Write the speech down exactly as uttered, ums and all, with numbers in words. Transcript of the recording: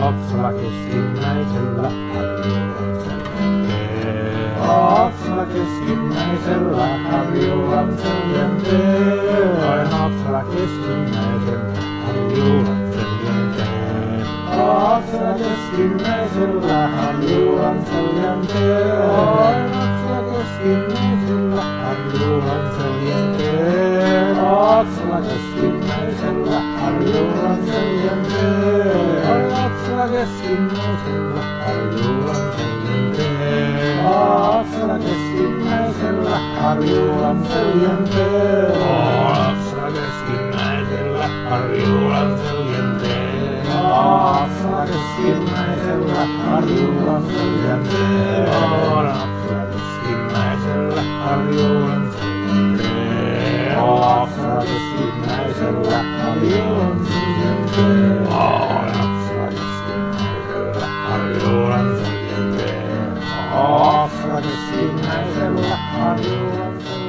Oksala keskinäisellä Harjulan seljen Oksala keskinäisellä Harjulan seljen teen. Oksala keskinäisellä Harjulan seljen teen. Oksala keskinäisellä Harjulan seljen teen. Oksala keskinäisellä Harjulan seljen teen. Oksala keskinäisellä Harjulan seljen teen. Oksala keskinäisellä Harjulan seljen teen. Oksala keskinäisellä Harjulan seljen teen. Oksala keskinäisellä Harjulan seljen teen. Oksala keskinäisellä Harjulan seljen teen. Oksala keskinäisellä Harjulan seljen teen. Oksala keskinäisellä Harjulan seljen teen. Oksala keskinäisellä Harjulan seljen teen. Oksala keskinäisellä Harjulan seljen teen.